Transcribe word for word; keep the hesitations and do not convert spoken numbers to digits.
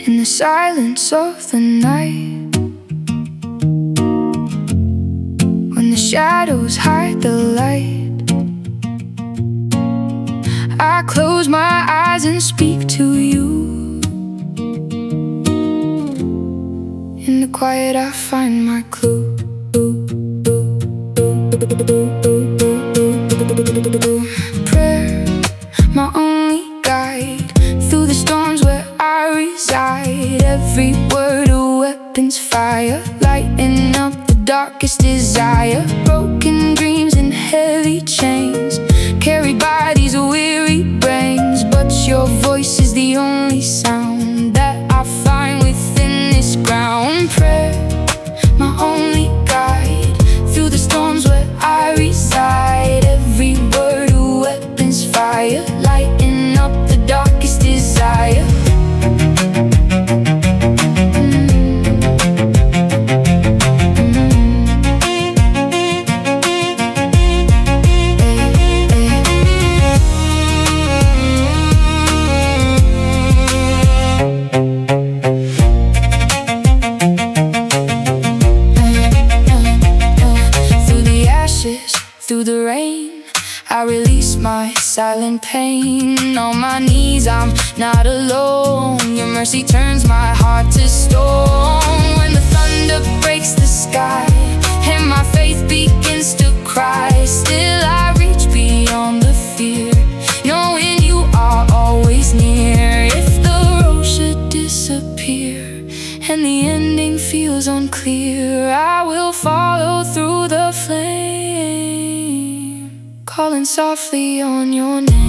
In the silence of the night, when the shadows hide the light, I close my eyes and speak to you. In the quiet I find my clue. Prayer, my only guide through the storms where I reside. Every word a weapon's fire, lighting up the darkest desire. Broken dreams and heavy chains carried by these weary brains, but your voice is the only sound that I find within this ground. Prayer, my only guide through the storms where I reside. Every word a weapon's fire, lighting up the darkest desire. Through the rain, I release my silent pain. On my knees, I'm not alone. Your mercy turns my heart to stone. When the thunder breaks the sky and my faith begins to cry, still I reach beyond the fear, knowing you are always near. If the road should disappear and the ending feels unclear, I will follow through the flame, calling softly on your name.